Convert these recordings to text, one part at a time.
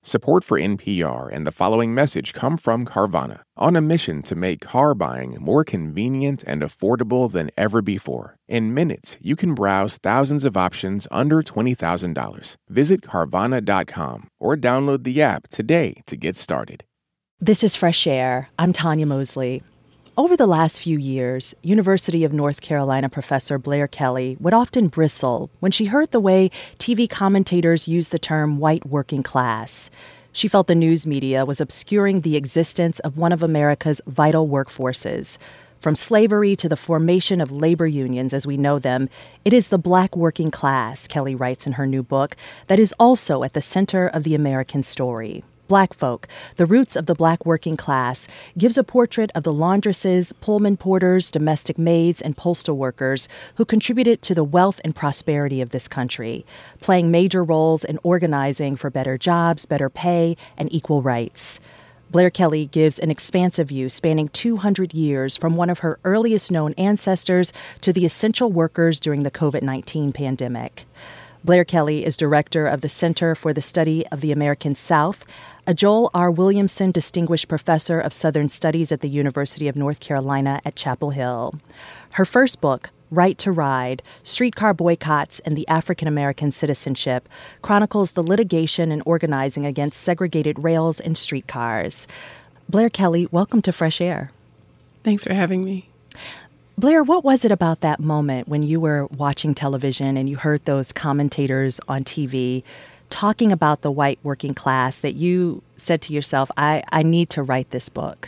Support for NPR and the following message come from Carvana, on a mission to make car buying more convenient and affordable than ever before. In minutes, you can browse thousands of options under $20,000. Visit Carvana.com or download the app today to get started. This is Fresh Air. I'm Tanya Mosley. Over the last few years, University of North Carolina professor Blair Kelly would often bristle when she heard the way TV commentators used the term white working class. She felt the news media was obscuring the existence of one of America's vital workforces. From slavery to the formation of labor unions as we know them, it is the black working class, Kelly writes in her new book, that is also at the center of the American story. Black Folk, The Roots of the Black Working Class, gives a portrait of the laundresses, Pullman porters, domestic maids, and postal workers who contributed to the wealth and prosperity of this country, playing major roles in organizing for better jobs, better pay, and equal rights. Blair Kelly gives an expansive view spanning 200 years from one of her earliest known ancestors to the essential workers during the COVID-19 pandemic. Blair Kelly is director of the Center for the Study of the American South, a Joel R. Williamson Distinguished Professor of Southern Studies at the University of North Carolina at Chapel Hill. Her first book, Right to Ride, Streetcar Boycotts and the African American Citizenship, chronicles the litigation and organizing against segregated rails and streetcars. Blair Kelly, welcome to Fresh Air. Thanks for having me. Blair, what was it about that moment when you were watching television and you heard those commentators on TV talking about the white working class that you said to yourself, I need to write this book?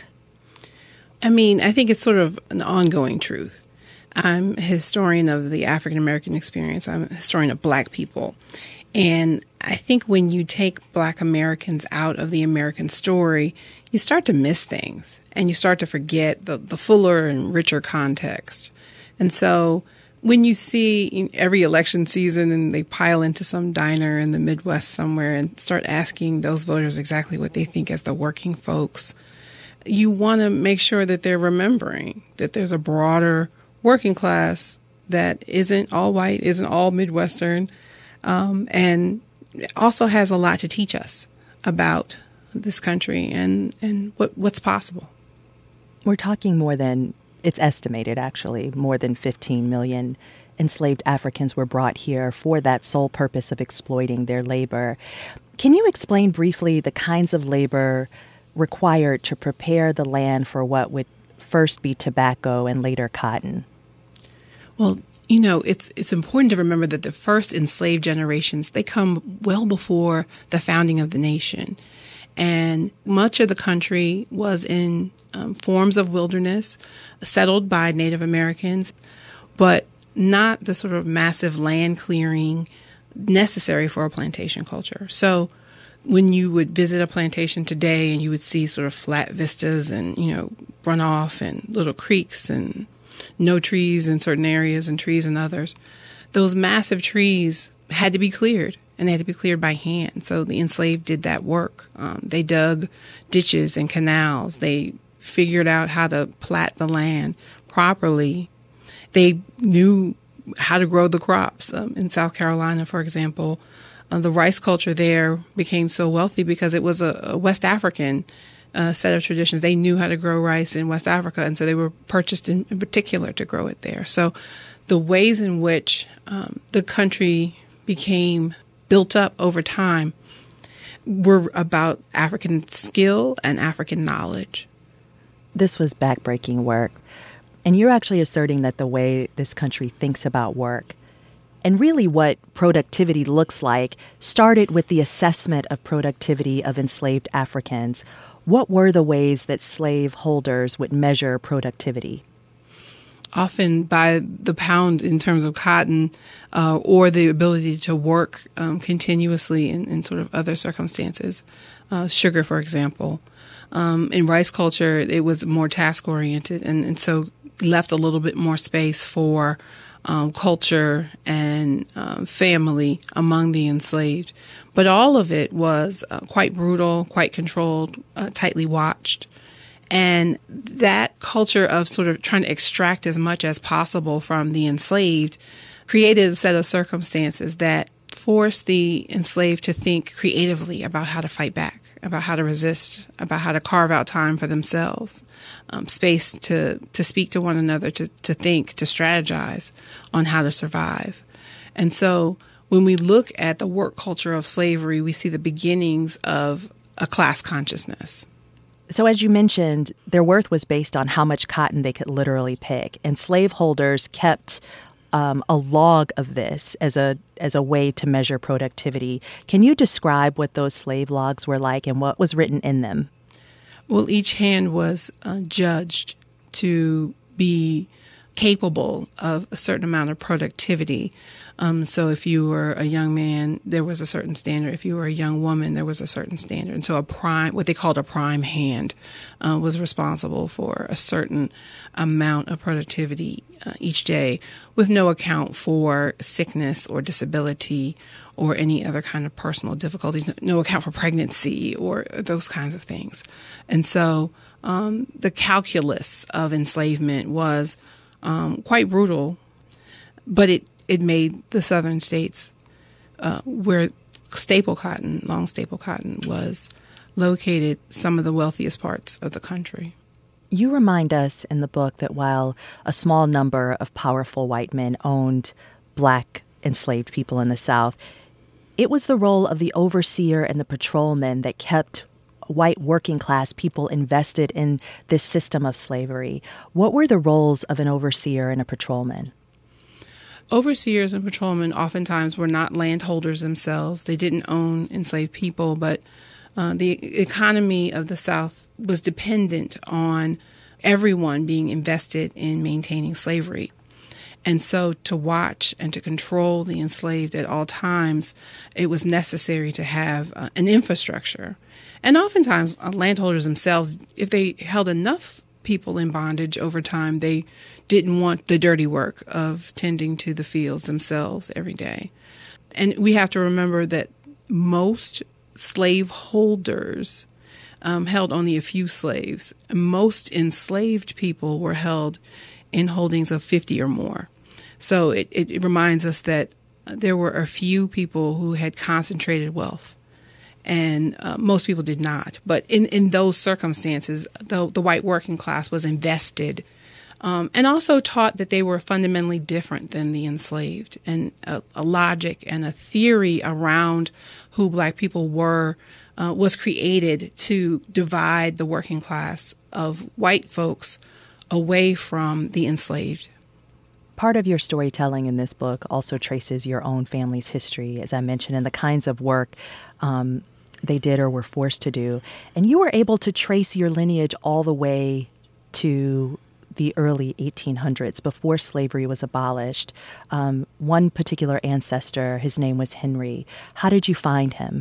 I mean, I think it's sort of an ongoing truth. I'm a historian of the African American experience. I'm a historian of Black people. And I think when you take Black Americans out of the American story, you start to miss things and you start to forget the fuller and richer context. And so when you see every election season and they pile into some diner in the Midwest somewhere and start asking those voters exactly what they think as the working folks, you want to make sure that they're remembering that there's a broader working class that isn't all white, isn't all Midwestern, and also has a lot to teach us about this country and what's possible. We're talking it's estimated actually, more than 15 million enslaved Africans were brought here for that sole purpose of exploiting their labor. Can you explain briefly the kinds of labor required to prepare the land for what would first be tobacco and later cotton? Well, you know, it's important to remember that the first enslaved generations, they come well before the founding of the nation. And much of the country was in forms of wilderness, settled by Native Americans, but not the sort of massive land clearing necessary for a plantation culture. So when you would visit a plantation today and you would see sort of flat vistas and, runoff and little creeks and no trees in certain areas and trees in others, those massive trees had to be cleared, and they had to be cleared by hand. So the enslaved did that work. They dug ditches and canals. They figured out how to plat the land properly. They knew how to grow the crops. In South Carolina, for example, the rice culture there became so wealthy because it was a West African set of traditions. They knew how to grow rice in West Africa, and so they were purchased in particular to grow it there. So the ways in which the country became built up over time were about African skill and African knowledge. This was backbreaking work. And you're actually asserting that the way this country thinks about work and really what productivity looks like started with the assessment of productivity of enslaved Africans. What were the ways that slave holders would measure productivity? Often by the pound in terms of cotton or the ability to work continuously in sort of other circumstances. Sugar, for example. In rice culture, it was more task-oriented and so left a little bit more space for culture and family among the enslaved. But all of it was quite brutal, quite controlled, tightly watched. And that culture of sort of trying to extract as much as possible from the enslaved created a set of circumstances that forced the enslaved to think creatively about how to fight back, about how to resist, about how to carve out time for themselves, space to speak to one another, to think, to strategize on how to survive. And so when we look at the work culture of slavery, we see the beginnings of a class consciousness. So as you mentioned, their worth was based on how much cotton they could literally pick. And slaveholders kept a log of this as a way to measure productivity. Can you describe what those slave logs were like and what was written in them? Well, each hand was judged to be capable of a certain amount of productivity. So if you were a young man, there was a certain standard. If you were a young woman, there was a certain standard. And so what they called a prime hand, was responsible for a certain amount of productivity each day, with no account for sickness or disability or any other kind of personal difficulties, no account for pregnancy or those kinds of things. And so the calculus of enslavement was quite brutal, but it made the southern states where long staple cotton was located, some of the wealthiest parts of the country. You remind us in the book that while a small number of powerful white men owned black enslaved people in the South, it was the role of the overseer and the patrolman that kept white working class people invested in this system of slavery. What were the roles of an overseer and a patrolman? Overseers and patrolmen oftentimes were not landholders themselves. They didn't own enslaved people, but the economy of the South was dependent on everyone being invested in maintaining slavery. And so to watch and to control the enslaved at all times, it was necessary to have an infrastructure. And oftentimes landholders themselves, if they held enough people in bondage over time, they didn't want the dirty work of tending to the fields themselves every day. And we have to remember that most slaveholders held only a few slaves. Most enslaved people were held in holdings of 50 or more. So it reminds us that there were a few people who had concentrated wealth, and most people did not. But in those circumstances, the white working class was invested and also taught that they were fundamentally different than the enslaved, and a logic and a theory around who black people were was created to divide the working class of white folks away from the enslaved. Part of your storytelling in this book also traces your own family's history, as I mentioned, and the kinds of work they did or were forced to do. And you were able to trace your lineage all the way to the early 1800s, before slavery was abolished. One particular ancestor, his name was Henry. How did you find him?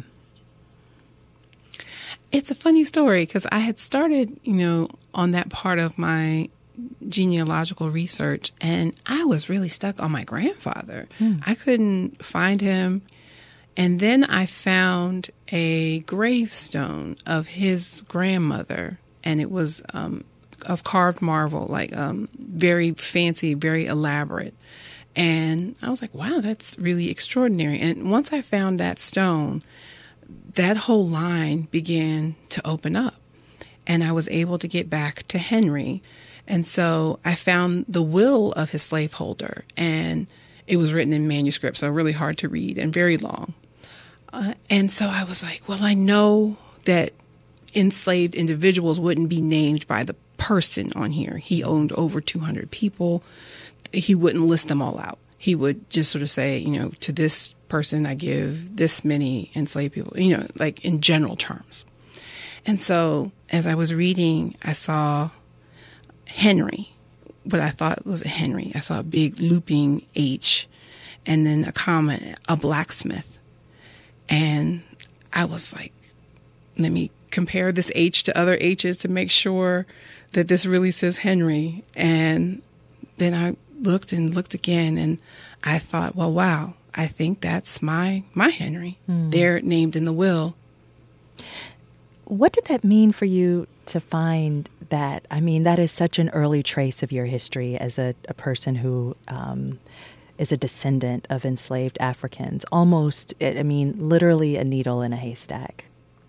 It's a funny story because I had started, on that part of my genealogical research, and I was really stuck on my grandfather. I couldn't find him. And then I found a gravestone of his grandmother, and it was of carved marble, like very fancy, very elaborate. And I was like, wow, that's really extraordinary. And once I found that stone, that whole line began to open up, and I was able to get back to Henry. And so I found the will of his slaveholder, and it was written in manuscript, so really hard to read and very long. And so I was like, well, I know that enslaved individuals wouldn't be named by the person on here. He owned over 200 people. He wouldn't list them all out. He would just sort of say, to this person, I give this many enslaved people, like in general terms. And so as I was reading, I saw Henry, what I thought was a Henry. I saw a big looping H, and then a comma, a blacksmith. And I was like, let me compare this H to other H's to make sure that this really says Henry. And then I looked and looked again, and I thought, well, wow, I think that's my Henry. They're named in the will. What did that mean for you to find that? I mean, that is such an early trace of your history as a person who is a descendant of enslaved Africans, almost, literally a needle in a haystack.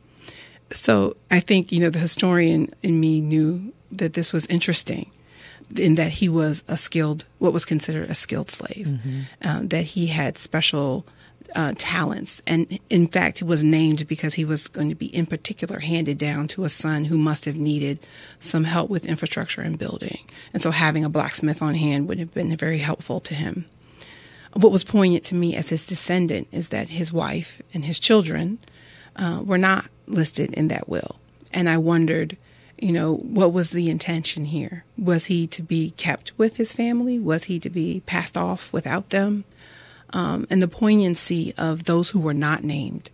So I think, the historian in me knew that this was interesting, in that he was what was considered a skilled slave, that he had special talents. And in fact, he was named because he was going to be in particular handed down to a son who must have needed some help with infrastructure and building. And so having a blacksmith on hand would have been very helpful to him. What was poignant to me as his descendant is that his wife and his children were not listed in that will. And I wondered, what was the intention here? Was he to be kept with his family? Was he to be passed off without them? And the poignancy of those who were not named,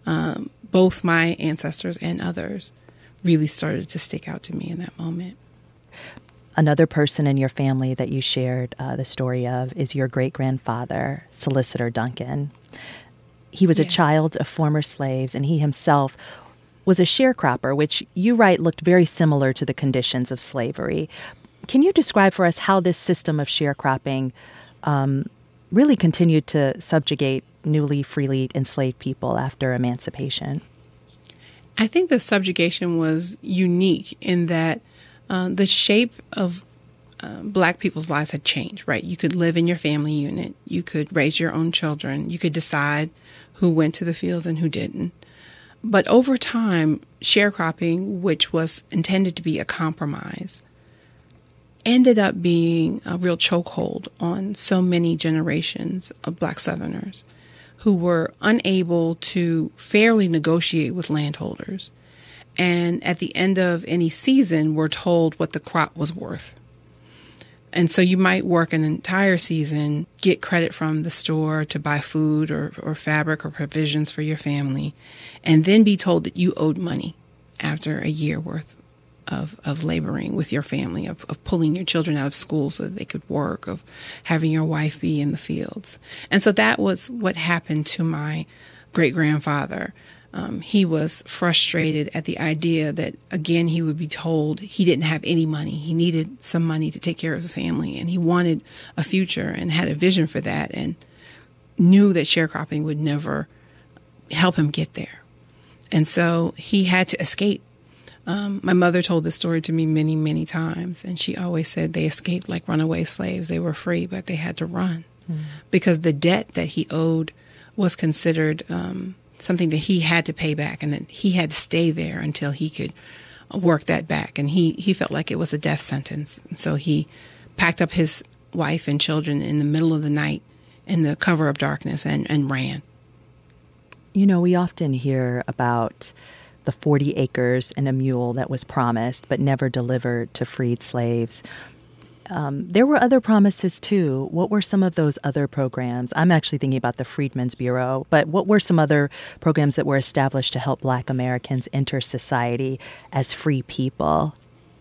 both my ancestors and others, really started to stick out to me in that moment. Another person in your family that you shared the story of is your great-grandfather, Solicitor Duncan. He was a child of former slaves, and he himself was a sharecropper, which you write looked very similar to the conditions of slavery. Can you describe for us how this system of sharecropping really continued to subjugate newly freely enslaved people after emancipation? I think the subjugation was unique in that the shape of Black people's lives had changed, right? You could live in your family unit. You could raise your own children. You could decide who went to the fields and who didn't. But over time, sharecropping, which was intended to be a compromise, ended up being a real chokehold on so many generations of Black Southerners who were unable to fairly negotiate with landholders. And at the end of any season, were told what the crop was worth. And so you might work an entire season, get credit from the store to buy food or fabric or provisions for your family, and then be told that you owed money after a year worth of laboring with your family, of pulling your children out of school so that they could work, of having your wife be in the fields. And so that was what happened to my great-grandfather. He was frustrated at the idea that, again, he would be told he didn't have any money. He needed some money to take care of his family, and he wanted a future and had a vision for that and knew that sharecropping would never help him get there. And so he had to escape. My mother told this story to me many, many times, and she always said they escaped like runaway slaves. They were free, but they had to run because the debt that he owed was considered something that he had to pay back, and that he had to stay there until he could work that back. And he felt like it was a death sentence. And so he packed up his wife and children in the middle of the night in the cover of darkness and ran. We often hear about the 40 acres and a mule that was promised but never delivered to freed slaves. There were other promises, too. What were some of those other programs? I'm actually thinking about the Freedmen's Bureau, but what were some other programs that were established to help Black Americans enter society as free people?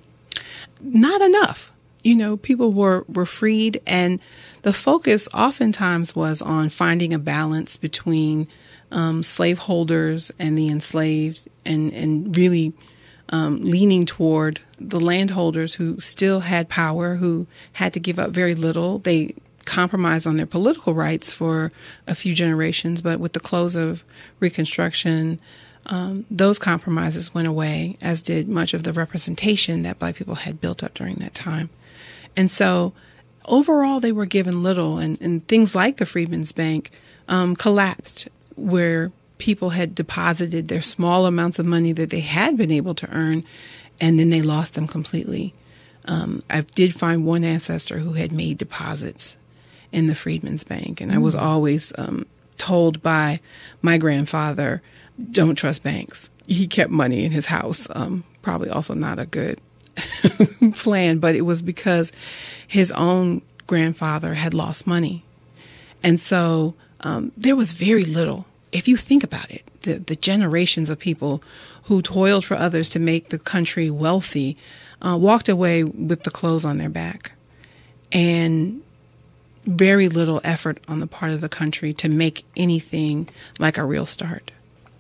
Not enough. People were freed, and the focus oftentimes was on finding a balance between slaveholders and the enslaved, and really leaning toward the landholders who still had power, who had to give up very little. They compromised on their political rights for a few generations, but with the close of Reconstruction, those compromises went away, as did much of the representation that Black people had built up during that time. And so overall, they were given little, and things like the Freedmen's Bank collapsed, where people had deposited their small amounts of money that they had been able to earn, and then they lost them completely. I did find one ancestor who had made deposits in the Freedmen's Bank, and I was always told by my grandfather, don't trust banks. He kept money in his house, probably also not a good plan, but it was because his own grandfather had lost money. And so there was very little. If you think about it, the generations of people who toiled for others to make the country wealthy walked away with the clothes on their back, and very little effort on the part of the country to make anything like a real start.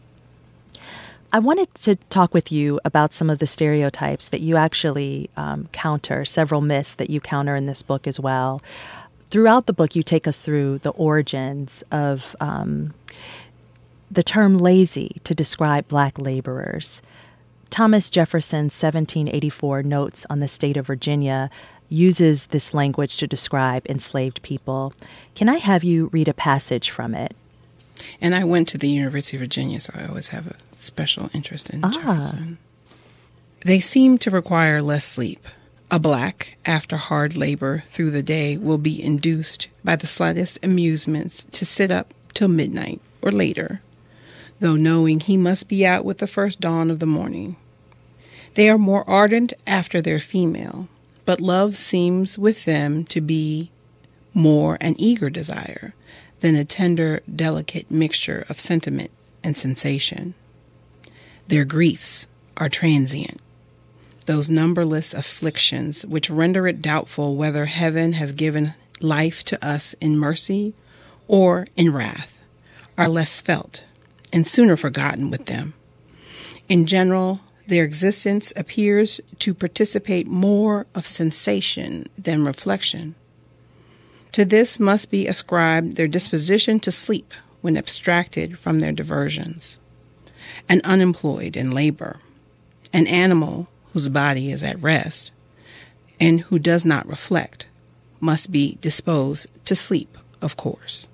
I wanted to talk with you about some of the stereotypes that you actually counter, several myths that you counter in this book as well. throughout the book, you take us through the origins of the term lazy to describe Black laborers. Thomas Jefferson's 1784 Notes on the State of Virginia uses this language to describe enslaved people. Can I have you read a passage from it? And I went to the University of Virginia, so I always have a special interest in Jefferson. They seem to require less sleep. A Black, after hard labor through the day, will be induced by the slightest amusements to sit up till midnight or later, though knowing he must be out with the first dawn of the morning. They are more ardent after their female, but love seems with them to be more an eager desire than a tender, delicate mixture of sentiment and sensation. Their griefs are transient, those numberless afflictions which render it doubtful whether heaven has given life to us in mercy or in wrath, are less felt and sooner forgotten with them. In general, their existence appears to participate more of sensation than reflection. To this must be ascribed their disposition to sleep when abstracted from their diversions. An unemployed in labor, an animal whose body is at rest, and who does not reflect, must be disposed to sleep, of course.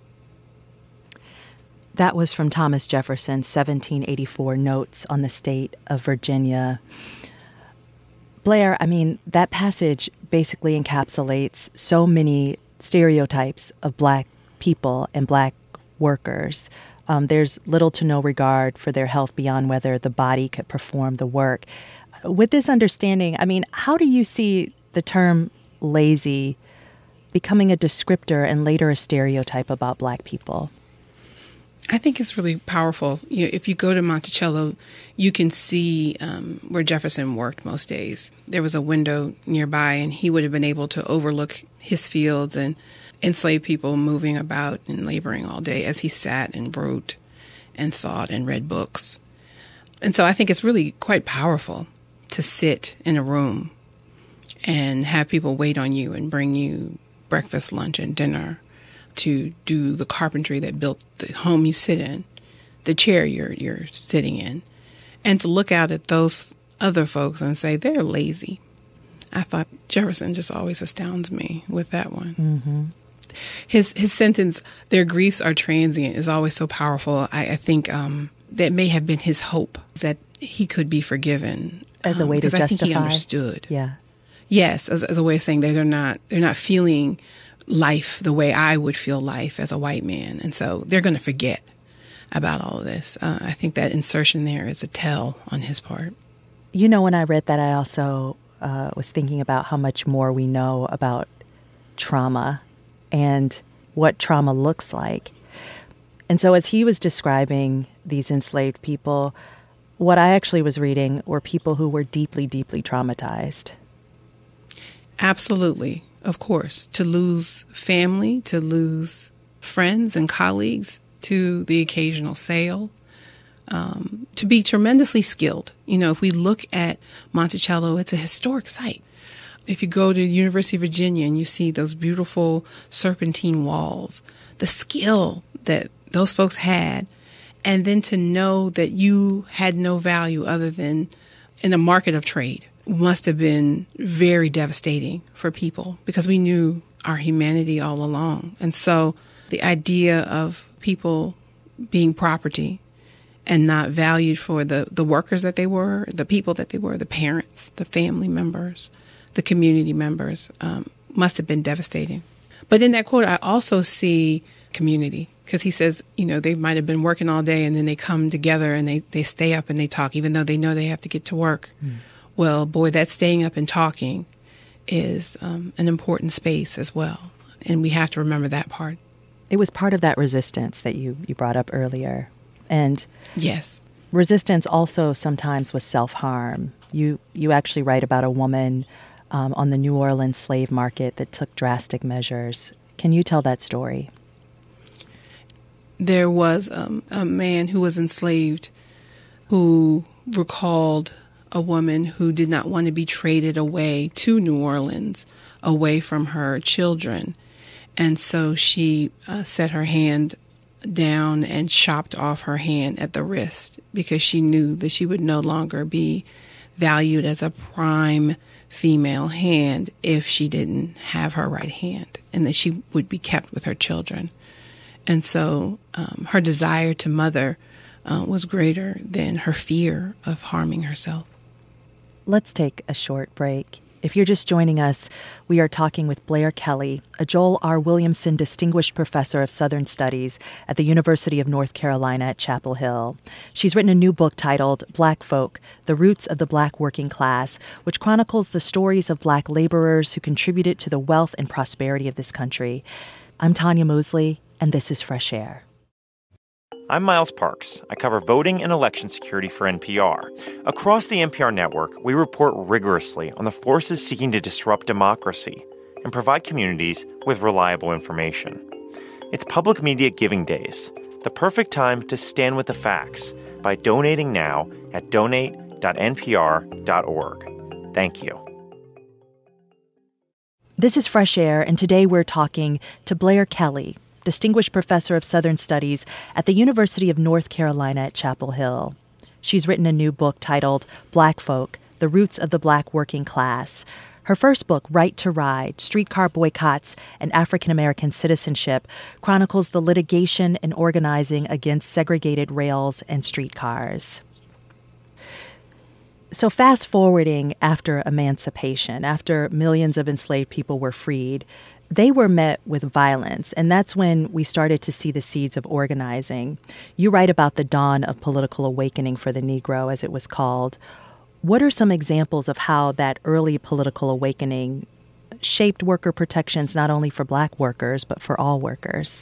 That was from Thomas Jefferson's 1784 Notes on the State of Virginia. Blair, I mean, that passage basically encapsulates so many stereotypes of Black people and Black workers. There's little to no regard for their health beyond whether the body could perform the work. With this understanding, I mean, how do you see the term lazy becoming a descriptor and later a stereotype about Black people? I think it's really powerful. You know, if you go to Monticello, you can see where Jefferson worked most days. There was a window nearby, and he would have been able to overlook his fields and enslaved people moving about and laboring all day as he sat and wrote and thought and read books. And so I think it's really quite powerful to sit in a room and have people wait on you and bring you breakfast, lunch, and dinner, to do the carpentry that built the home you sit in, the chair you're sitting in, and to look out at those other folks and say they're lazy. I thought Jefferson just always astounds me with that one. Mm-hmm. His sentence, "Their griefs are transient," is always so powerful. I think that may have been his hope, that he could be forgiven as a way to justify. I think he understood. Yeah. Yes, as a way of saying that they're not feeling life the way I would feel life as a white man. And so they're going to forget about all of this. I think that insertion there is a tell on his part. You know, when I read that, I also was thinking about how much more we know about trauma and what trauma looks like. And so as he was describing these enslaved people, what I actually was reading were people who were deeply, deeply traumatized. Absolutely. Of course, to lose family, to lose friends and colleagues to the occasional sale, to be tremendously skilled. You know, if we look at Monticello, it's a historic site. If you go to the University of Virginia and you see those beautiful serpentine walls, the skill that those folks had, and then to know that you had no value other than in a market of trade, must have been very devastating for people, because we knew our humanity all along. And so the idea of people being property and not valued for the workers that they were, the people that they were, the parents, the family members, the community members, must have been devastating. But in that quote, I also see community, because he says, you know, they might have been working all day and then they come together and they stay up and they talk, even though they know they have to get to work. Well, boy, that staying up and talking is an important space as well. And we have to remember that part. It was part of that resistance that you brought up earlier. And yes, resistance also sometimes was self-harm. You actually write about a woman on the New Orleans slave market that took drastic measures. Can you tell that story? There was a man who was enslaved who recalled a woman who did not want to be traded away to New Orleans, away from her children. And so she set her hand down and chopped off her hand at the wrist because she knew that she would no longer be valued as a prime female hand if she didn't have her right hand, and that she would be kept with her children. And so her desire to mother was greater than her fear of harming herself. Let's take a short break. If you're just joining us, we are talking with Blair Kelly, a Joel R. Williamson Distinguished Professor of Southern Studies at the University of North Carolina at Chapel Hill. She's written a new book titled Black Folk, The Roots of the Black Working Class, which chronicles the stories of Black laborers who contributed to the wealth and prosperity of this country. I'm Tanya Mosley, and this is Fresh Air. I'm Miles Parks. I cover voting and election security for NPR. Across the NPR network, we report rigorously on the forces seeking to disrupt democracy and provide communities with reliable information. It's Public Media Giving Days, the perfect time to stand with the facts by donating now at donate.npr.org. Thank you. This is Fresh Air, and today we're talking to Blair Kelly, Distinguished Professor of Southern Studies at the University of North Carolina at Chapel Hill. She's written a new book titled Black Folk, The Roots of the Black Working Class. Her first book, Right to Ride, Streetcar Boycotts and African American Citizenship, chronicles the litigation and organizing against segregated rails and streetcars. So fast forwarding after emancipation, after millions of enslaved people were freed, they were met with violence, and that's when we started to see the seeds of organizing. You write about the dawn of political awakening for the Negro, as it was called. What are some examples of how that early political awakening shaped worker protections not only for Black workers, but for all workers?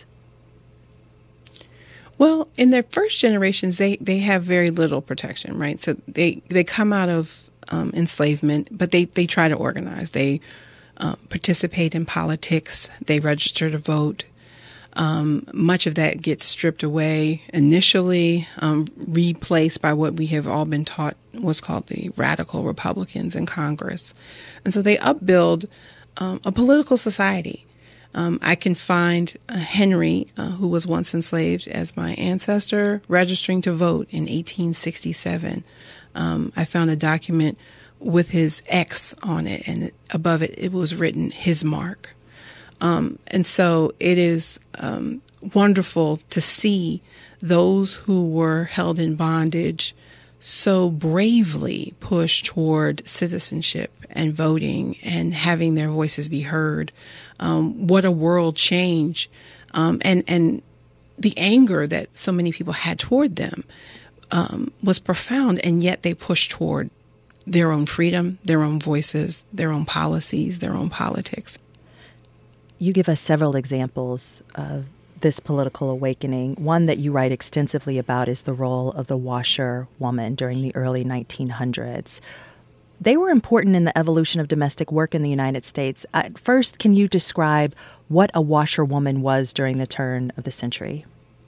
Well, in their first generations, they have very little protection, right? So they come out of enslavement, but they try to organize. They participate in politics. They register to vote. Much of that gets stripped away initially, replaced by what we have all been taught was called the radical Republicans in Congress. And so they upbuild a political society. I can find Henry, who was once enslaved as my ancestor, registering to vote in 1867. I found a document with his X on it, and above it, it was written his mark. And so it is wonderful to see those who were held in bondage so bravely push toward citizenship and voting and having their voices be heard. What a world change. And the anger that so many people had toward them was profound, and yet they pushed toward their own freedom, their own voices, their own policies, their own politics. You give us several examples of this political awakening. One that you write extensively about is the role of the washerwoman during the early 1900s. They were important in the evolution of domestic work in the United States. First, can you describe what a washerwoman was during the turn of the century?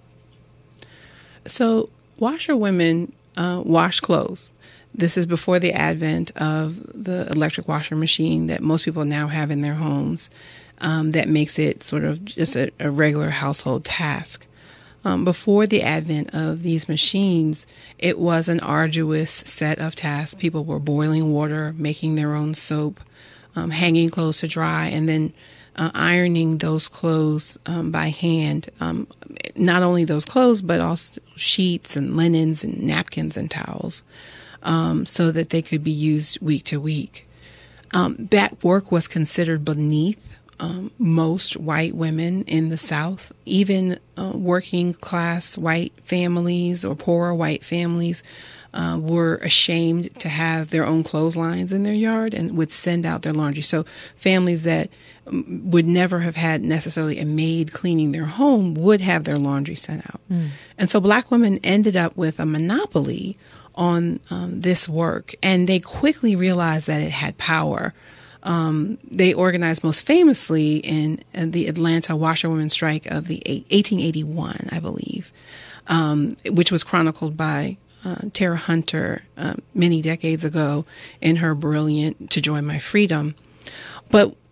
So, washerwomen wash clothes. This is before the advent of the electric washer machine that most people now have in their homes. That makes it sort of just a regular household task. Before the advent of these machines, it was an arduous set of tasks. People were boiling water, making their own soap, hanging clothes to dry, and then ironing those clothes by hand. Not only those clothes, but also sheets and linens and napkins and towels, so that they could be used week to week. That work was considered beneath most white women in the South. Even working class white families or poorer white families were ashamed to have their own clotheslines in their yard and would send out their laundry. So families that would never have had necessarily a maid cleaning their home would have their laundry sent out. And so Black women ended up with a monopoly on this work, and they quickly realized that it had power. They organized most famously in the Atlanta washerwomen strike of the 1881, I believe, which was chronicled by Tara Hunter many decades ago in her brilliant To Join My Freedom. But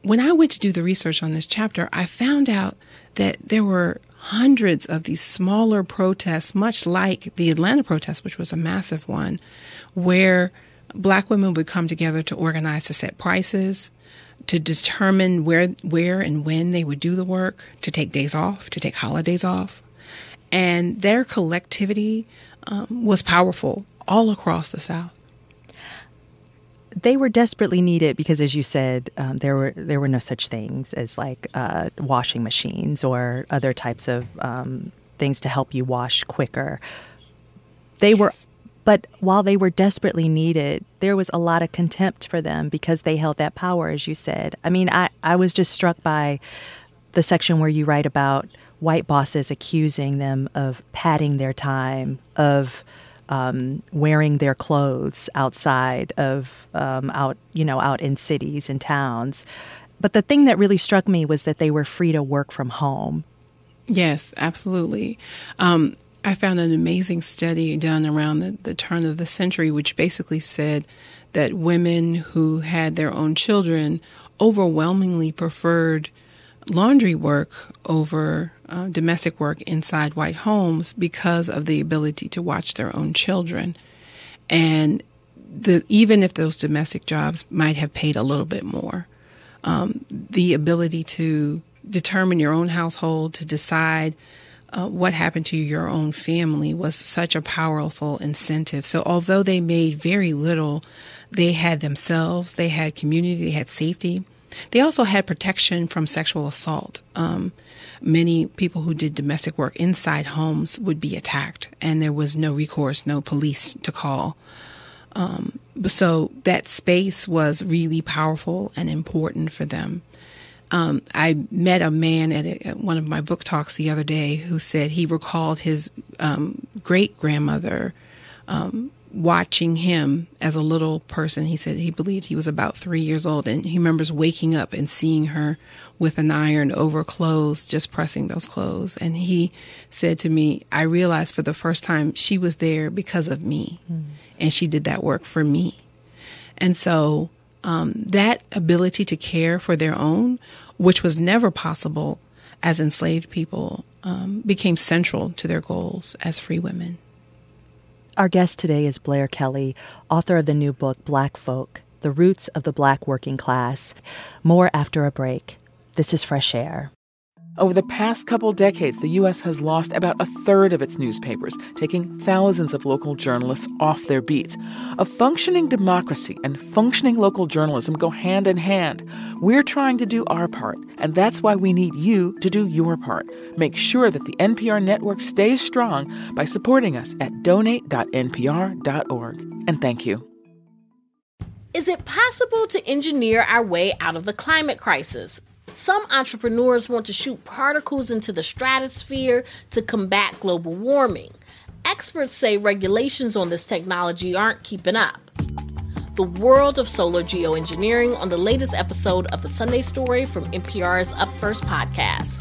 when I went to do the research on this chapter, I found out that there were hundreds of these smaller protests, much like the Atlanta protest, which was a massive one, where Black women would come together to organize to set prices, to determine where and when they would do the work, to take days off, to take holidays off. And their collectivity was powerful all across the South. They were desperately needed because, as you said, there were no such things as like washing machines or other types of things to help you wash quicker. But while they were desperately needed, there was a lot of contempt for them because they held that power, as you said. I mean, I was just struck by the section where you write about white bosses accusing them of padding their time, of wearing their clothes outside of out in cities and towns. But the thing that really struck me was that they were free to work from home. Yes, absolutely. I found an amazing study done around the turn of the century, which basically said that women who had their own children overwhelmingly preferred laundry work over domestic work inside white homes because of the ability to watch their own children. And even if those domestic jobs might have paid a little bit more, the ability to determine your own household, to decide what happened to your own family was such a powerful incentive. So although they made very little, they had themselves, they had community, they had safety. They also had protection from sexual assault. Many people who did domestic work inside homes would be attacked, and there was no recourse, no police to call. So that space was really powerful and important for them. I met a man at one of my book talks the other day who said he recalled his great-grandmother watching him as a little person. He said he believed he was about 3 years old, and he remembers waking up and seeing her with an iron over clothes, just pressing those clothes. And he said to me, I realized for the first time she was there because of me, and she did that work for me. And so that ability to care for their own, which was never possible as enslaved people, became central to their goals as free women. Our guest today is Blair Kelly, author of the new book, Black Folk, The Roots of the Black Working Class. More after a break. This is Fresh Air. Over the past couple decades, the U.S. has lost about a third of its newspapers, taking thousands of local journalists off their beats. A functioning democracy and functioning local journalism go hand in hand. We're trying to do our part, and that's why we need you to do your part. Make sure that the NPR network stays strong by supporting us at donate.npr.org. And thank you. Is it possible to engineer our way out of the climate crisis? Some entrepreneurs want to shoot particles into the stratosphere to combat global warming. Experts say regulations on this technology aren't keeping up. The world of solar geoengineering on the latest episode of The Sunday Story from NPR's Up First podcast.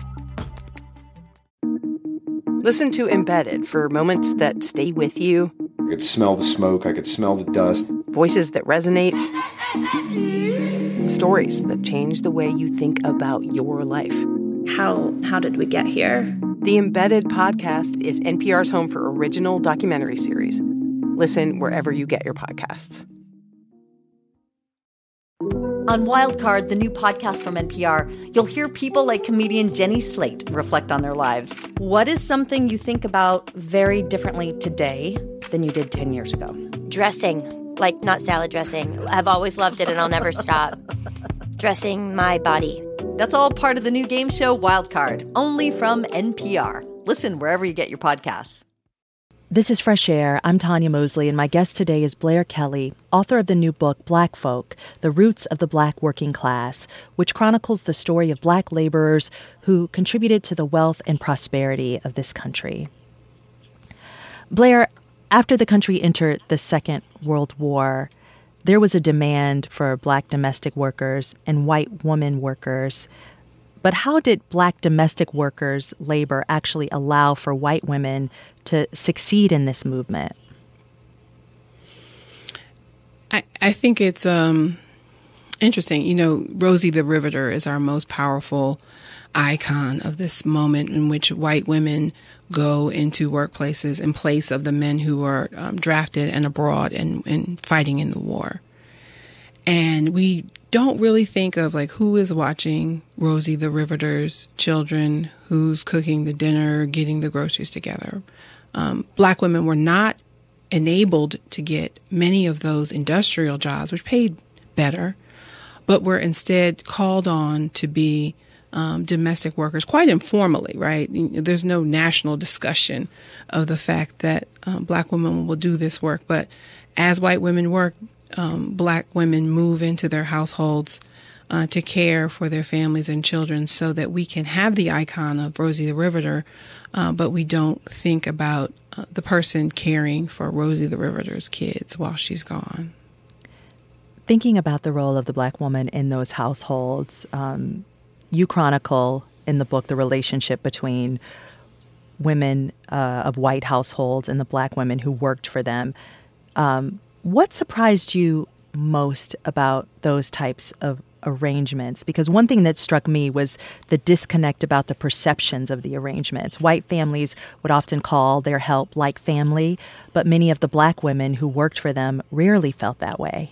Listen to Embedded for moments that stay with you. I could smell the smoke. I could smell the dust. Voices that resonate. Stories that change the way you think about your life. How did we get here? The Embedded podcast is NPR's home for original documentary series. Listen wherever you get your podcasts. On Wildcard, the new podcast from NPR, you'll hear people like comedian Jenny Slate reflect on their lives. What is something you think about very differently today than you did 10 years ago? Dressing. Like, not salad dressing. I've always loved it and I'll never stop. Dressing my body. That's all part of the new game show Wildcard, only from NPR. Listen wherever you get your podcasts. This is Fresh Air. I'm Tanya Mosley, and my guest today is Blair Kelly, author of the new book, Black Folk, The Roots of the Black Working Class, which chronicles the story of Black laborers who contributed to the wealth and prosperity of this country. Blair, after the country entered the Second World War, there was a demand for Black domestic workers and white woman workers. But how did Black domestic workers' labor actually allow for white women to succeed in this movement? I think it's Interesting. You know, Rosie the Riveter is our most powerful icon of this moment in which white women go into workplaces in place of the men who are drafted and abroad and fighting in the war. And we don't really think of like who is watching Rosie the Riveter's children, who's cooking the dinner, getting the groceries together. Black women were not enabled to get many of those industrial jobs, which paid better, but were instead called on to be domestic workers quite informally, right? There's no national discussion of the fact that black women will do this work. But as white women work, black women move into their households to care for their families and children so that we can have the icon of Rosie the Riveter, but we don't think about the person caring for Rosie the Riveter's kids while she's gone. Thinking about the role of the black woman in those households, you chronicle in the book the relationship between women of white households and the black women who worked for them. What surprised you most about those types of arrangements? Because one thing that struck me was the disconnect about the perceptions of the arrangements. White families would often call their help like family, but many of the black women who worked for them rarely felt that way.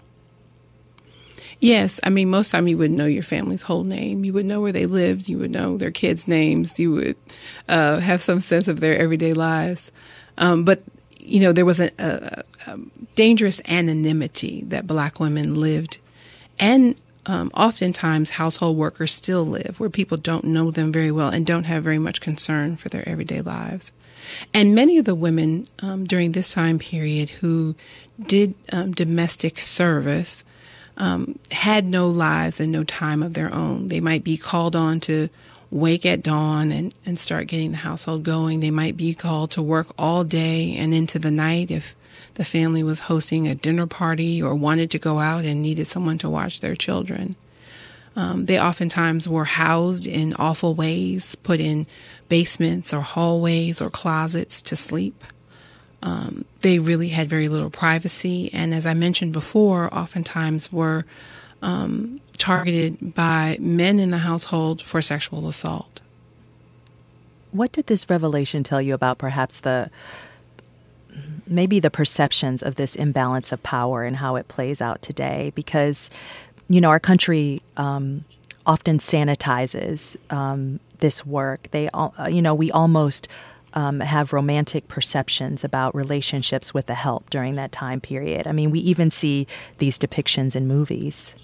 Yes. I mean, most time you would know your family's whole name. You would know where they lived. You would know their kids' names. You would have some sense of their everyday lives. But, you know, there was a dangerous anonymity that black women lived, and oftentimes household workers still live, where people don't know them very well and don't have very much concern for their everyday lives. And many of the women during this time period who did domestic service had no lives and no time of their own. They might be called on to wake at dawn and start getting the household going. They might be called to work all day and into the night if the family was hosting a dinner party or wanted to go out and needed someone to watch their children. They oftentimes were housed in awful ways, put in basements or hallways or closets to sleep. They really had very little privacy, and as I mentioned before, oftentimes were targeted by men in the household for sexual assault. What did this revelation tell you about perhaps maybe the perceptions of this imbalance of power and how it plays out today? Because, you know, our country often sanitizes this work. We almost have romantic perceptions about relationships with the help during that time period. I mean, we even see these depictions in movies.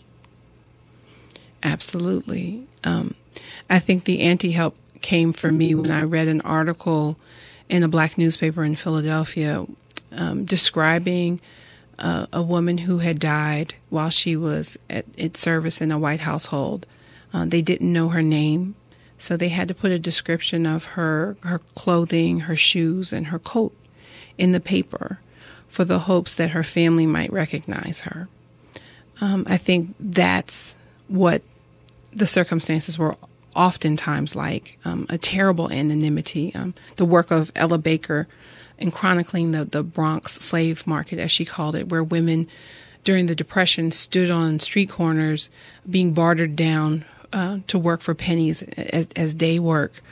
Absolutely. I think the anti-help came for me when I read an article in a black newspaper in Philadelphia describing a woman who had died while she was at service in a white household. They didn't know her name, so they had to put a description of her clothing, her shoes, and her coat in the paper for the hopes that her family might recognize her. I think that's what the circumstances were oftentimes like, a terrible anonymity. The work of Ella Baker in chronicling the Bronx slave market, as she called it, where women during the Depression stood on street corners being bartered down to work for pennies as day work.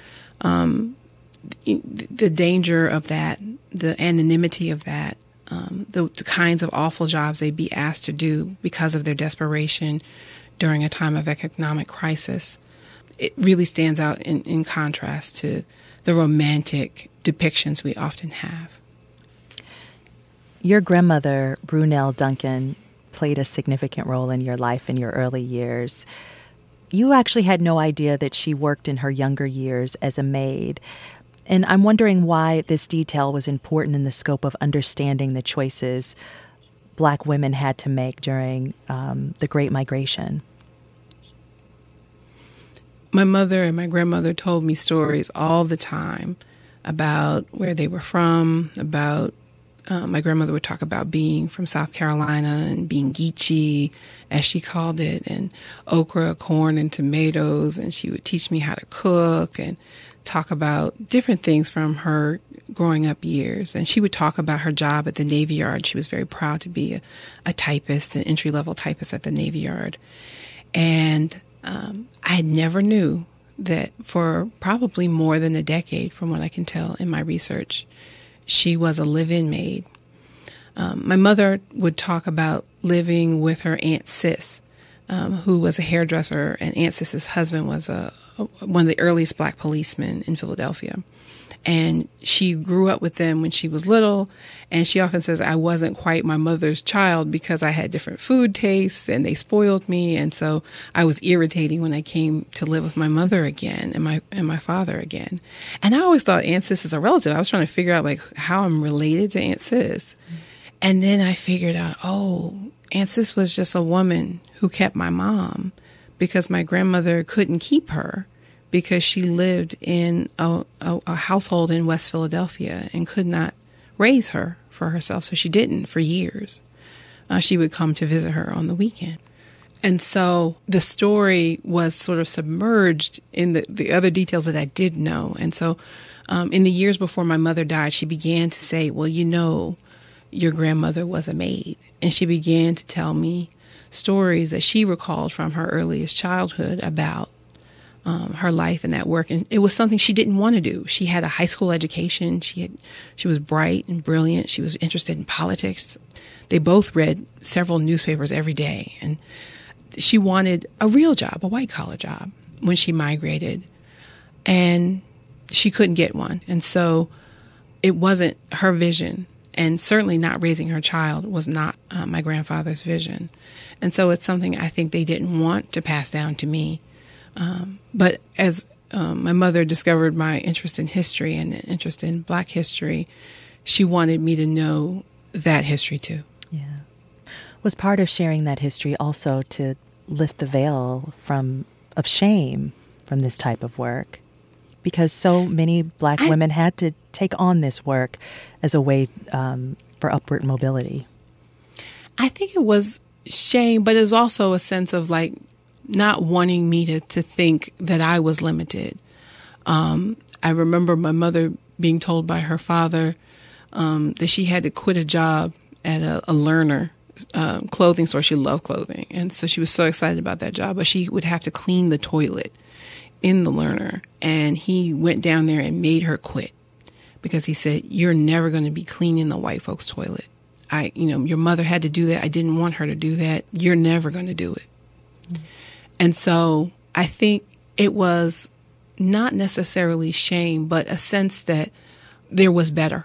The danger of that, the anonymity of that, the kinds of awful jobs they'd be asked to do because of their desperation during a time of economic crisis, it really stands out in contrast to the romantic depictions we often have. Your grandmother, Brunelle Duncan, played a significant role in your life in your early years. You actually had no idea that she worked in her younger years as a maid. And I'm wondering why this detail was important in the scope of understanding the choices Black women had to make during the Great Migration. My mother and my grandmother told me stories all the time about where they were from, about my grandmother would talk about being from South Carolina and being geechee, as she called it, and okra, corn, and tomatoes, and she would teach me how to cook and talk about different things from her growing up years. And she would talk about her job at the Navy Yard. She was very proud to be a typist, an entry-level typist at the Navy Yard. And I never knew that for probably more than a decade, from what I can tell in my research, she was a live-in maid. My mother would talk about living with her Aunt Sis, who was a hairdresser, and Aunt Sis's husband was one of the earliest black policemen in Philadelphia. And she grew up with them when she was little, and she often says, I wasn't quite my mother's child because I had different food tastes and they spoiled me, and so I was irritating when I came to live with my mother again and my father again. And I always thought Aunt Sis is a relative. I was trying to figure out like how I'm related to Aunt Sis. And then I figured out, Aunt Sis was just a woman who kept my mom because my grandmother couldn't keep her because she lived in a household in West Philadelphia and could not raise her for herself. So she didn't for years. She would come to visit her on the weekend. And so the story was sort of submerged in the other details that I did know. And so in the years before my mother died, she began to say, well, you know, your grandmother was a maid. And she began to tell me stories that she recalled from her earliest childhood about her life and that work. And it was something she didn't want to do. She had a high school education. She was bright and brilliant. She was interested in politics. They both read several newspapers every day. And she wanted a real job, a white collar job, when she migrated. And she couldn't get one. And so it wasn't her vision. And certainly not raising her child was not my grandfather's vision. And so it's something I think they didn't want to pass down to me. But as my mother discovered my interest in history and interest in Black history, she wanted me to know that history too. Yeah. Was part of sharing that history also to lift the veil of shame from this type of work? Because so many Black women had to take on this work as a way for upward mobility. I think it was shame, but it was also a sense of like not wanting me to think that I was limited. I remember my mother being told by her father that she had to quit a job at a Lerner clothing store. She loved clothing. And so she was so excited about that job, but she would have to clean the toilet in the Lerner. And he went down there and made her quit because he said, you're never going to be cleaning the white folks' toilet. Your mother had to do that. I didn't want her to do that. You're never going to do it. Mm-hmm. And so I think it was not necessarily shame, but a sense that there was better.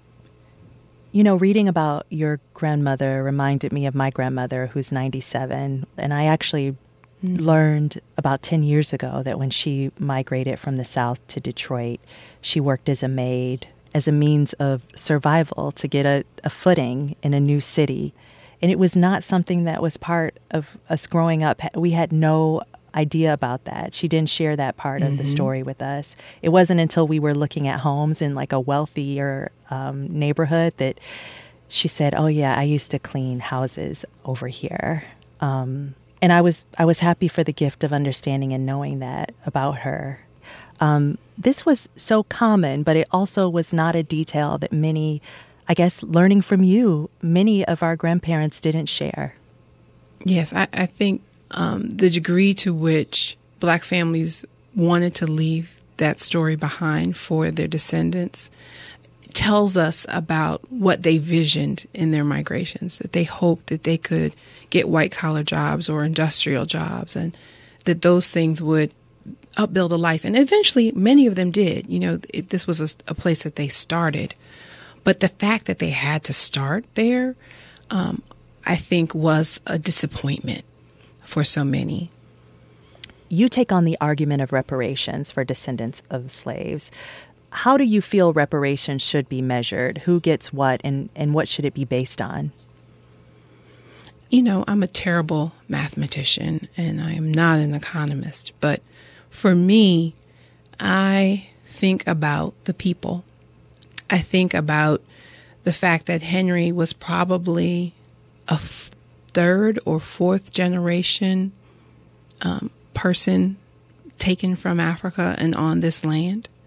You know, reading about your grandmother reminded me of my grandmother, who's 97. And I actually learned about 10 years ago that when she migrated from the South to Detroit, she worked as a maid as a means of survival to get a footing in a new city. And it was not something that was part of us growing up. We had no idea about that. She didn't share that part of the story with us. It wasn't until we were looking at homes in like a wealthier neighborhood that she said, oh yeah, I used to clean houses over here. And I was happy for the gift of understanding and knowing that about her. This was so common, but it also was not a detail that many, I guess, learning from you, many of our grandparents didn't share. Yes, I think the degree to which Black families wanted to leave that story behind for their descendants tells us about what they visioned in their migrations, that they hoped that they could get white-collar jobs or industrial jobs, and that those things would upbuild a life. And eventually, many of them did. You know, this was a place that they started. But the fact that they had to start there, I think, was a disappointment for so many. You take on the argument of reparations for descendants of slaves. How do you feel reparations should be measured? Who gets what, and what should it be based on? You know, I'm a terrible mathematician, and I am not an economist. But for me, I think about the people. I think about the fact that Henry was probably a third or fourth generation person taken from Africa and on this land.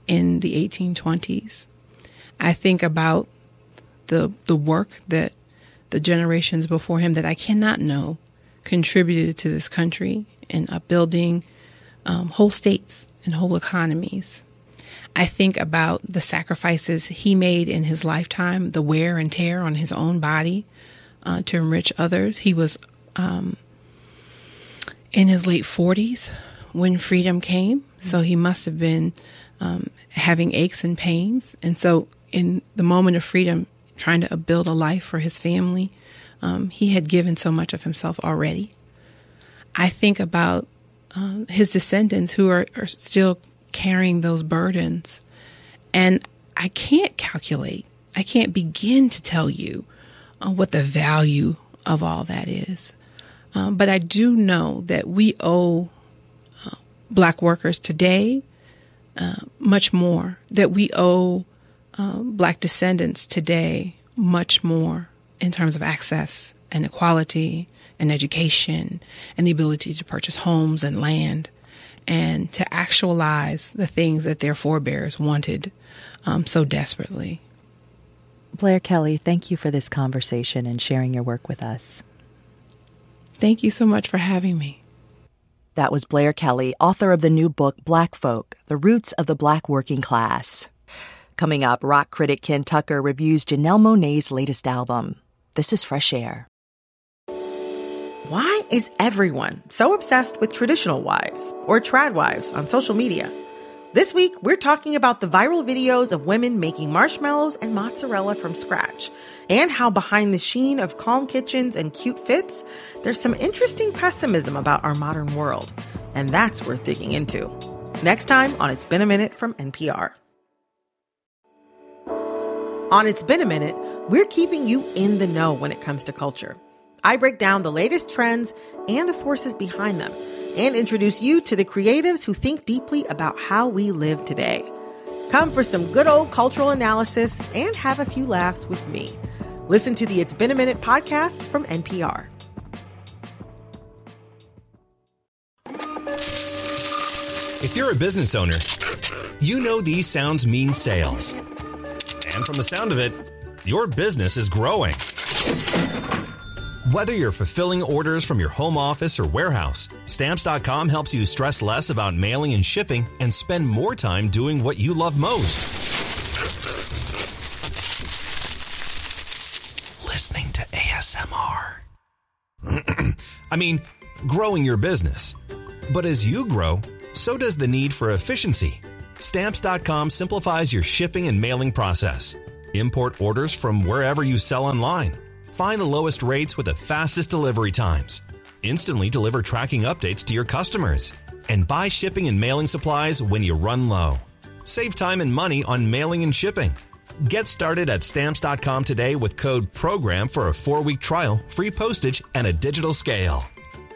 in the 1820s. I think about the work that the generations before him that I cannot know contributed to this country in upbuilding whole states and whole economies. I think about the sacrifices he made in his lifetime, the wear and tear on his own body to enrich others. He was in his late 40s when freedom came, so he must have been having aches and pains. And so in the moment of freedom, trying to build a life for his family, he had given so much of himself already. I think about his descendants who are still carrying those burdens. And I can't calculate, I can't begin to tell you what the value of all that is. But I do know that we owe Black workers today much more, that we owe Black descendants today much more in terms of access and equality and education and the ability to purchase homes and land and to actualize the things that their forebears wanted so desperately. Blair Kelly, thank you for this conversation and sharing your work with us. Thank you so much for having me. That was Blair Kelly, author of the new book, Black Folk, The Roots of the Black Working Class. Coming up, rock critic Ken Tucker reviews Janelle Monáe's latest album. This is Fresh Air. Why is everyone so obsessed with traditional wives or trad wives on social media? This week, we're talking about the viral videos of women making marshmallows and mozzarella from scratch, and how behind the sheen of calm kitchens and cute fits, there's some interesting pessimism about our modern world. And that's worth digging into. Next time on It's Been a Minute from NPR. On It's Been a Minute, we're keeping you in the know when it comes to culture. I break down the latest trends and the forces behind them, and introduce you to the creatives who think deeply about how we live today. Come for some good old cultural analysis and have a few laughs with me. Listen to the It's Been a Minute podcast from NPR. If you're a business owner, you know these sounds mean sales. And from the sound of it, your business is growing. Whether you're fulfilling orders from your home office or warehouse, Stamps.com helps you stress less about mailing and shipping and spend more time doing what you love most. Listening to ASMR. I mean, growing your business. But as you grow, so does the need for efficiency. Stamps.com simplifies your shipping and mailing process. Import orders from wherever you sell online. Find the lowest rates with the fastest delivery times. Instantly deliver tracking updates to your customers. And buy shipping and mailing supplies when you run low. Save time and money on mailing and shipping. Get started at Stamps.com today with code PROGRAM for a 4-week trial, free postage, and a digital scale.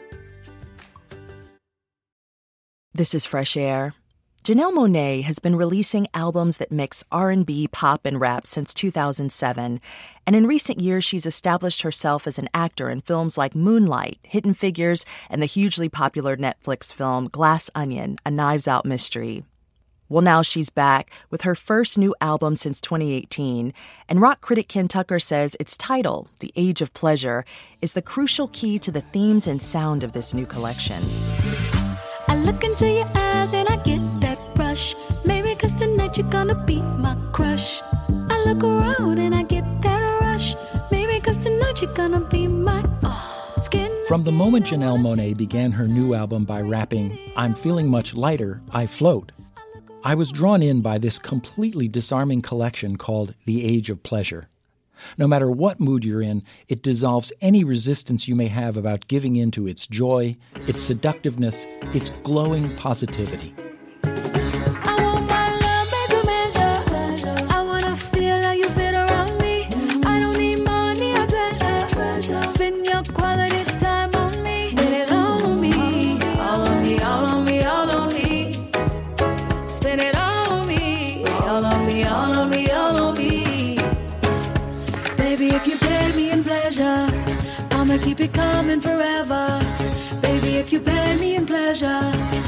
This is Fresh Air. Janelle Monáe has been releasing albums that mix R&B, pop, and rap since 2007, and in recent years she's established herself as an actor in films like Moonlight, Hidden Figures, and the hugely popular Netflix film Glass Onion, a Knives Out mystery. Well, now she's back with her first new album since 2018, and rock critic Ken Tucker says its title, The Age of Pleasure, is the crucial key to the themes and sound of this new collection. I look into your eyes and I get that rush. Maybe 'cause tonight you're gonna be my crush. I look around and I get that rush. Maybe 'cause tonight you're gonna be my skin. From the moment Janelle Monáe began her new album by rapping, "I'm feeling much lighter, I float," I was drawn in by this completely disarming collection called The Age of Pleasure. No matter what mood you're in, it dissolves any resistance you may have about giving in to its joy, its seductiveness, its glowing positivity. I want my love made to measure. I wanna feel how you fit around me. I don't need money or treasure. Spend your quality time on me. Spend it all on me. All on me, all on me, all on me. Spend it all on me. All on me, all on me, all on me. Baby, if you pay me in pleasure, I'ma keep it coming forever. Baby, if you pay me in pleasure, I'ma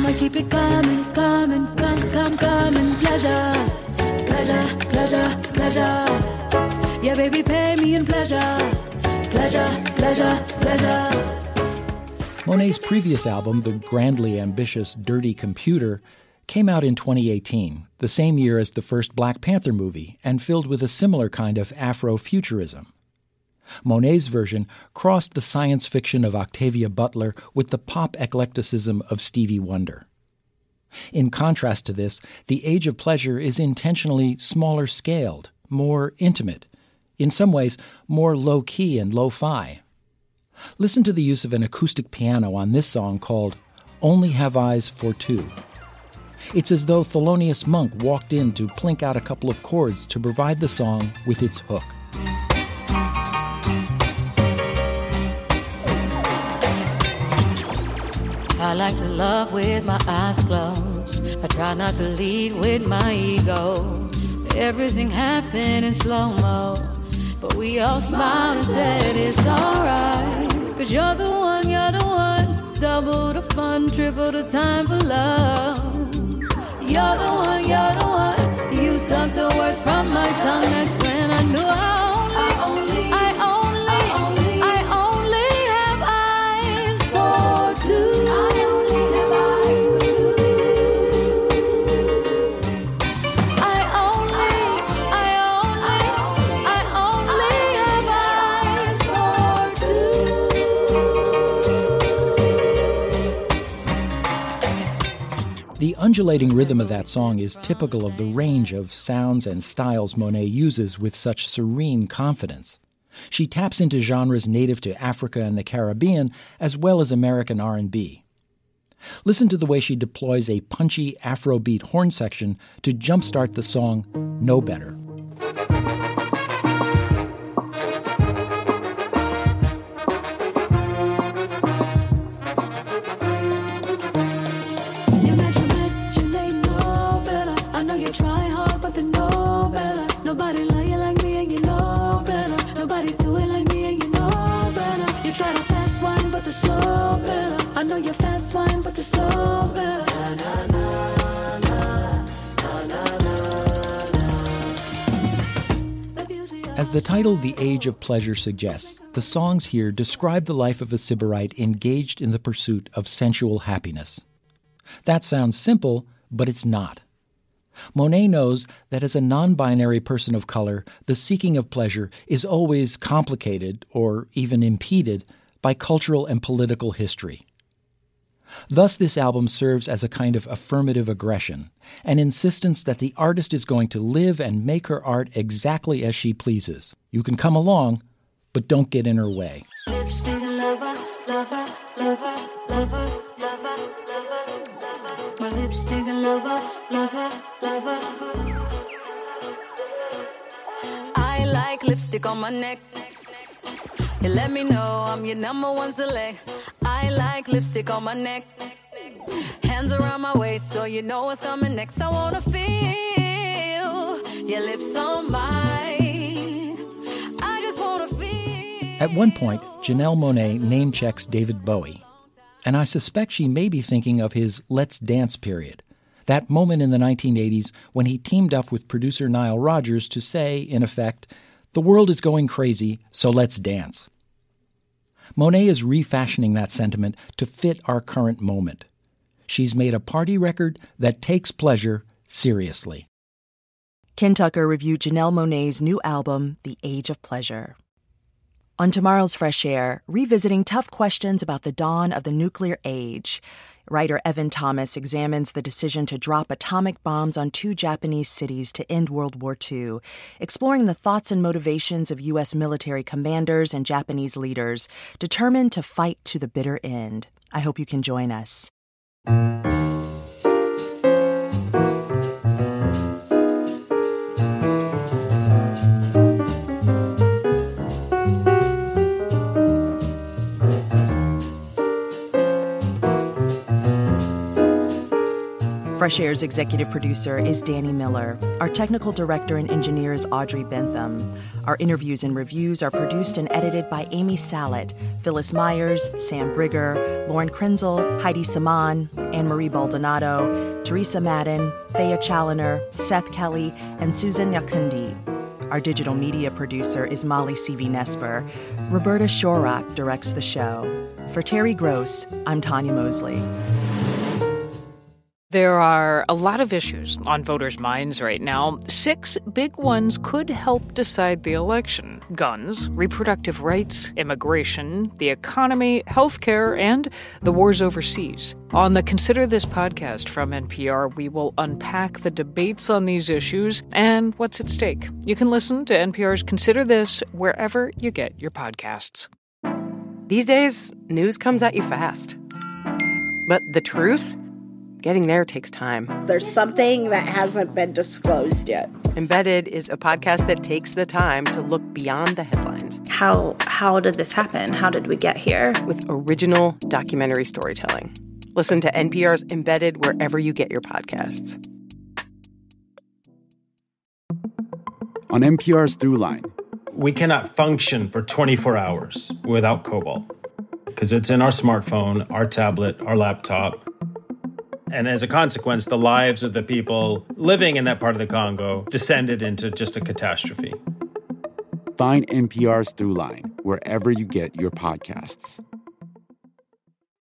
I'ma keep it coming, coming, coming. Pleasure, pleasure, pleasure, pleasure. Yeah, baby, pay me in pleasure. Pleasure, pleasure, pleasure. Monet's previous album, the grandly ambitious Dirty Computer, came out in 2018, the same year as the first Black Panther movie, and filled with a similar kind of Afrofuturism. Monet's version crossed the science fiction of Octavia Butler with the pop eclecticism of Stevie Wonder. In contrast to this, The Age of Pleasure is intentionally smaller scaled, more intimate, in some ways more low-key and lo-fi. Listen to the use of an acoustic piano on this song called Only Have Eyes for Two. It's as though Thelonious Monk walked in to plink out a couple of chords to provide the song with its hook. I like to love with my eyes closed. I try not to lead with my ego. Everything happened in slow-mo, but we all smiled and said it's alright. 'Cause you're the one, double the fun, triple the time for love. You're the one, you sucked the words from my tongue. That's when I knew I only have eyes for two. I only have eyes for two. I only have eyes for two. The undulating rhythm of that song is typical of the range of sounds and styles Monet uses with such serene confidence. She taps into genres native to Africa and the Caribbean, as well as American R&B. Listen to the way she deploys a punchy Afrobeat horn section to jumpstart the song Know Better. As the title The Age of Pleasure suggests, the songs here describe the life of a Sybarite engaged in the pursuit of sensual happiness. That sounds simple, but it's not. Monet knows that as a non-binary person of color, the seeking of pleasure is always complicated, or even impeded, by cultural and political history. Thus, this album serves as a kind of affirmative aggression, an insistence that the artist is going to live and make her art exactly as she pleases. You can come along, but don't get in her way. Lipstick lover, lover, lover, lover, lover, lover, lover. My lipstick lover, lover, lover. I like lipstick on my neck. You let me know I'm your number one select. I like lipstick on my neck. Hands around my waist so you know what's coming next. I wanna feel your lips on mine. I just wanna feel. At one point, Janelle Monáe name-checks David Bowie. And I suspect she may be thinking of his Let's Dance period, that moment in the 1980s when he teamed up with producer Nile Rodgers to say, in effect, the world is going crazy, so let's dance. Monet is refashioning that sentiment to fit our current moment. She's made a party record that takes pleasure seriously. Ken Tucker reviewed Janelle Monáe's new album, The Age of Pleasure. On tomorrow's Fresh Air, revisiting tough questions about the dawn of the nuclear age. Writer Evan Thomas examines the decision to drop atomic bombs on 2 Japanese cities to end World War II, exploring the thoughts and motivations of U.S. military commanders and Japanese leaders determined to fight to the bitter end. I hope you can join us. Fresh Air's executive producer is Danny Miller. Our technical director and engineer is Audrey Bentham. Our interviews and reviews are produced and edited by Amy Salet, Phyllis Myers, Sam Brigger, Lauren Krenzel, Heidi Saman, Anne-Marie Baldonado, Teresa Madden, Thea Challoner, Seth Kelly, and Susan Yakundi. Our digital media producer is Molly C.V. Nesper. Roberta Shorak directs the show. For Terry Gross, I'm Tanya Mosley. There are a lot of issues on voters' minds right now. 6 big ones could help decide the election: guns, reproductive rights, immigration, the economy, healthcare, and the wars overseas. On the Consider This podcast from NPR, we will unpack the debates on these issues and what's at stake. You can listen to NPR's Consider This wherever you get your podcasts. These days, news comes at you fast. But the truth? Getting there takes time. There's something that hasn't been disclosed yet. Embedded is a podcast that takes the time to look beyond the headlines. How did this happen? How did we get here? With original documentary storytelling. Listen to NPR's Embedded wherever you get your podcasts. On NPR's Throughline. We cannot function for 24 hours without cobalt because it's in our smartphone, our tablet, our laptop. And as a consequence, the lives of the people living in that part of the Congo descended into just a catastrophe. Find NPR's Throughline wherever you get your podcasts.